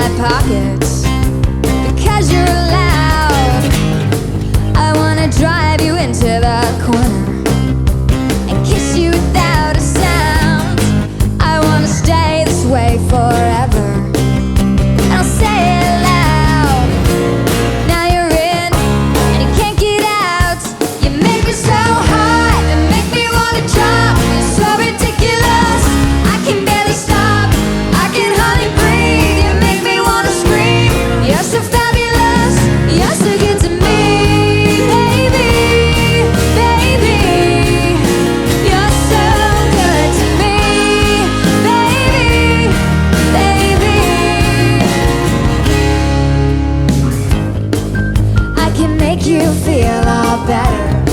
my pockets because you're loud. I wanna drive you into the corner and kiss you without a sound. I wanna stay this way forever, and I'll say it loud. Now you're in and you can't get out. You make me so hot and make me wanna jump. You're so ridiculous, I can barely stop. I can hardly breathe. You make me wanna scream. You're so fabulous, you're so good to me, baby, baby. You're so good to me, baby, baby. I can make you feel all better.